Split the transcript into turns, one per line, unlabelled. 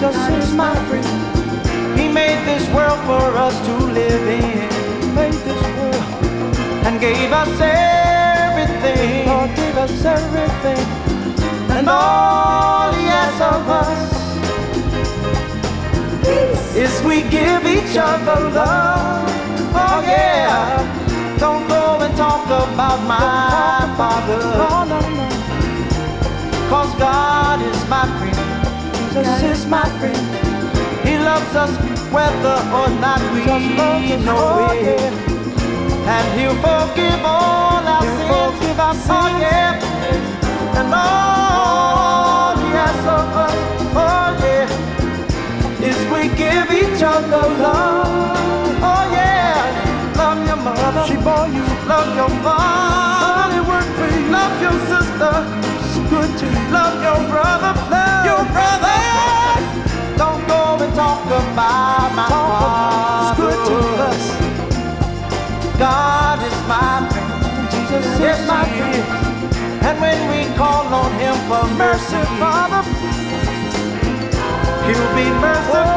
Jesus is my friend. He made this world for us to live in. He made this world and gave us everything. Lord gave us everything, and all He asks of us is we give each other love. Oh yeah, don't go and talk about my Father. No, no, no. 'Cause God is my friend. Jesus is my friend. He loves us whether or not we know it. And He'll forgive all our sins. Oh yeah. And all He asks of us, oh yeah, is we give each other love. Oh yeah. Love your mother, she bore you. Love your father, it worked for you. Love your sister, it's good to you. Love your brother, love your brother. Don't go and talk about my Father. It's good to us. God is my friend. Jesus is my friend. And when we call on Him for mercy, Father, He'll be merciful.